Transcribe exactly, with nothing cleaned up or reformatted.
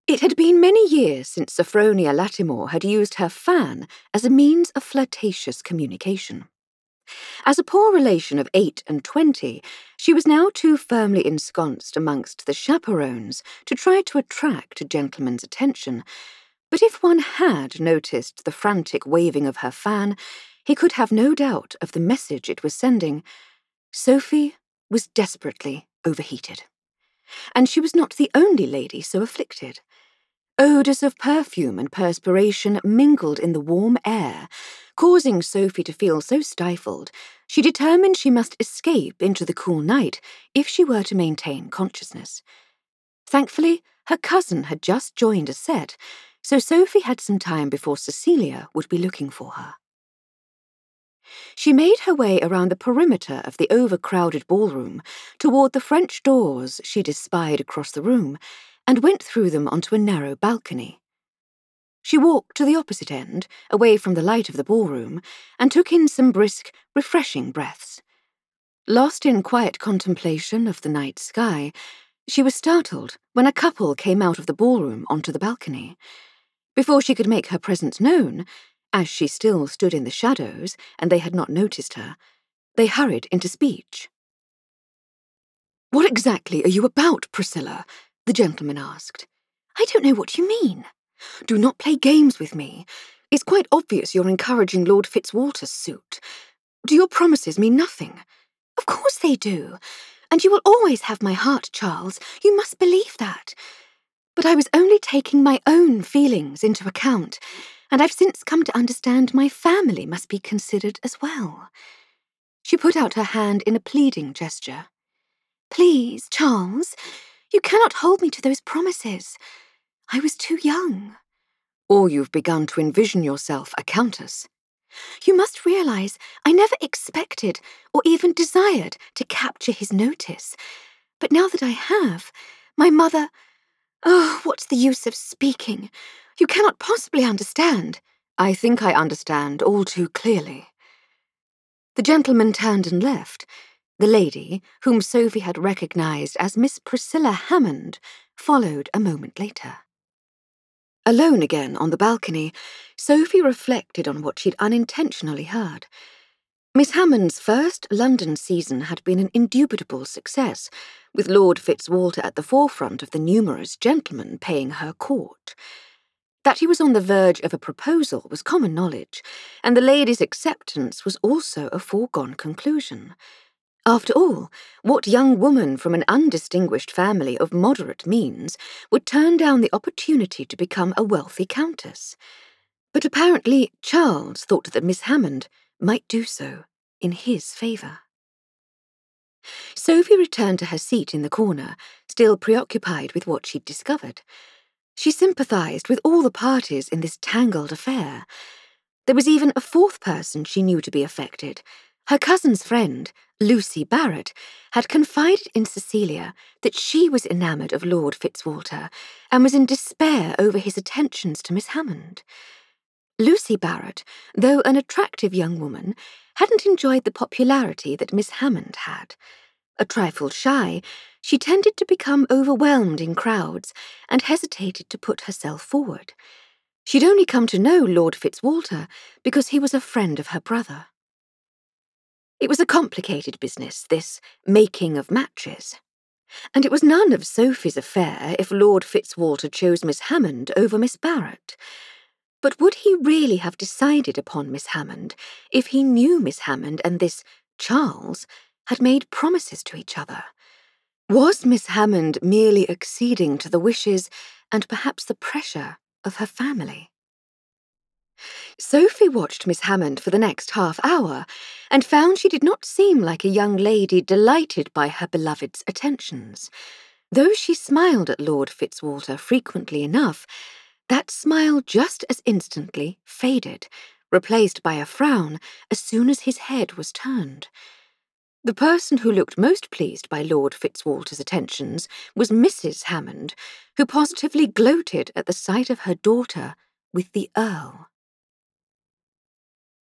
It had been many years since Sophronia Lattimore had used her fan as a means of flirtatious communication. As a poor relation of eight and twenty, she was now too firmly ensconced amongst the chaperones to try to attract a gentleman's attention, but if one had noticed the frantic waving of her fan, he could have no doubt of the message it was sending. Sophie was desperately overheated. And she was not the only lady so afflicted. Odours of perfume and perspiration mingled in the warm air, causing Sophie to feel so stifled, she determined she must escape into the cool night if she were to maintain consciousness. Thankfully, her cousin had just joined a set, so Sophie had some time before Cecilia would be looking for her. She made her way around the perimeter of the overcrowded ballroom toward the French doors she'd espied across the room, and went through them onto a narrow balcony. She walked to the opposite end, away from the light of the ballroom, and took in some brisk, refreshing breaths. Lost in quiet contemplation of the night sky, she was startled when a couple came out of the ballroom onto the balcony. Before she could make her presence known, as she still stood in the shadows and they had not noticed her, they hurried into speech. "What exactly are you about, Priscilla?" the gentleman asked. "I don't know what you mean. Do not play games with me. It's quite obvious you're encouraging Lord Fitzwalter's suit. Do your promises mean nothing?" "Of course they do. And you will always have my heart, Charles. You must believe that. But I was only taking my own feelings into account, and I've since come to understand my family must be considered as well." She put out her hand in a pleading gesture. "Please, Charles, you cannot hold me to those promises. I was too young." "Or you've begun to envision yourself a countess." "You must realize I never expected or even desired to capture his notice. But now that I have, my mother... Oh, what's the use of speaking? You cannot possibly understand." "I think I understand all too clearly." The gentleman turned and left. The lady, whom Sophie had recognized as Miss Priscilla Hammond, followed a moment later. Alone again on the balcony, Sophie reflected on what she'd unintentionally heard. Miss Hammond's first London season had been an indubitable success, with Lord Fitzwalter at the forefront of the numerous gentlemen paying her court. That he was on the verge of a proposal was common knowledge, and the lady's acceptance was also a foregone conclusion. After all, what young woman from an undistinguished family of moderate means would turn down the opportunity to become a wealthy countess? But apparently Charles thought that Miss Hammond might do so in his favour. Sophie returned to her seat in the corner, still preoccupied with what she'd discovered. She sympathised with all the parties in this tangled affair. There was even a fourth person she knew to be affected. Her cousin's friend, Lucy Barrett, had confided in Cecilia that she was enamoured of Lord Fitzwalter and was in despair over his attentions to Miss Hammond. Lucy Barrett, though an attractive young woman, hadn't enjoyed the popularity that Miss Hammond had. A trifle shy, she tended to become overwhelmed in crowds and hesitated to put herself forward. She'd only come to know Lord Fitzwalter because he was a friend of her brother. It was a complicated business, this making of matches. And it was none of Sophie's affair if Lord Fitzwalter chose Miss Hammond over Miss Barrett. But would he really have decided upon Miss Hammond if he knew Miss Hammond and this Charles had made promises to each other? Was Miss Hammond merely acceding to the wishes and perhaps the pressure of her family? Sophie watched Miss Hammond for the next half hour and found she did not seem like a young lady delighted by her beloved's attentions. Though she smiled at Lord Fitzwalter frequently enough, that smile just as instantly faded, replaced by a frown as soon as his head was turned. The person who looked most pleased by Lord Fitzwalter's attentions was Missus Hammond, who positively gloated at the sight of her daughter with the Earl.